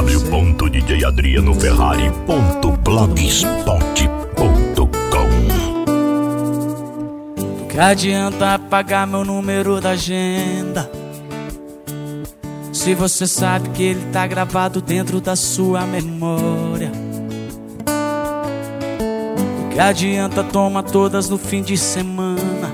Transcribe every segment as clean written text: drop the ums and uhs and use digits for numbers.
www.djadrianoferrari.blogspot.com. Que adianta apagar meu número da agenda se você sabe que ele tá gravado dentro da sua memória? Que adianta tomar todas no fim de semana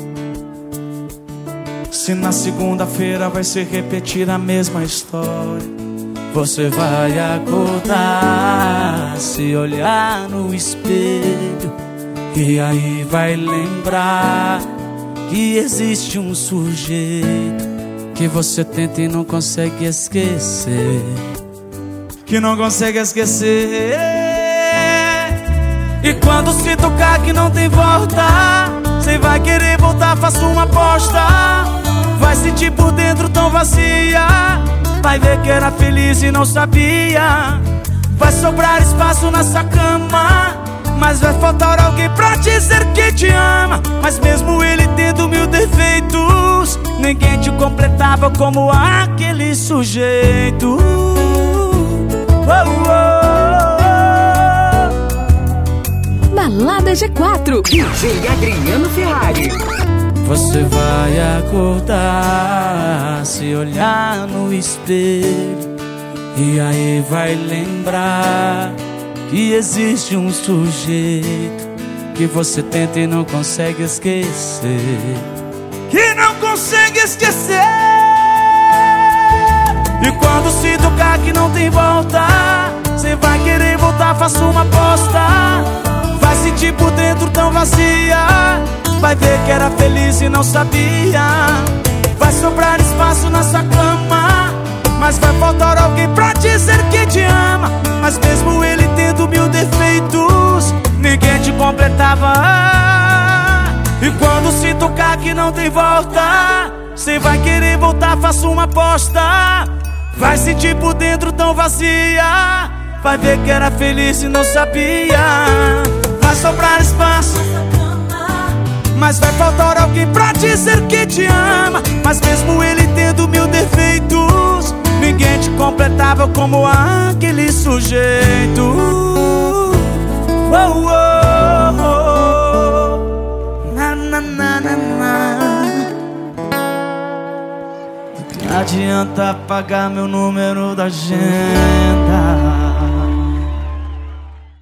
se na segunda-feira vai se repetir a mesma história? Você vai acordar, se olhar no espelho, e aí vai lembrar que existe um sujeito que você tenta e não consegue esquecer, que não consegue esquecer. E quando se tocar que não tem volta, cê vai querer voltar, faça uma aposta. Vai sentir por dentro tão vazia, vai ver que era feliz e não sabia. Vai sobrar espaço na sua cama, mas vai faltar alguém pra dizer que te ama. Mas mesmo ele tendo mil defeitos, ninguém te completava como aquele sujeito. Balada G4, DJ Adriano Ferrari. Você vai acordar, se olhar no espelho, e aí vai lembrar que existe um sujeito que você tenta e não consegue esquecer, que não consegue esquecer. E quando se tocar que não tem volta, cê vai querer voltar, faça uma aposta. Vai sentir por dentro tão vazia, vai ver que era feliz e não sabia. Vai sobrar espaço na sua cama, mas vai faltar alguém pra dizer que te ama. Mas mesmo ele tendo mil defeitos, ninguém te completava. E quando se tocar que não tem volta, cê vai querer voltar, faça uma aposta. Vai sentir por dentro tão vazia, vai ver que era feliz e não sabia. Vai sobrar espaço, mas vai faltar alguém pra dizer que te ama. Mas mesmo ele tendo mil defeitos, ninguém te completava como aquele sujeito. Oh, oh, oh. Na, na, na, na, na. Não adianta apagar meu número da agenda.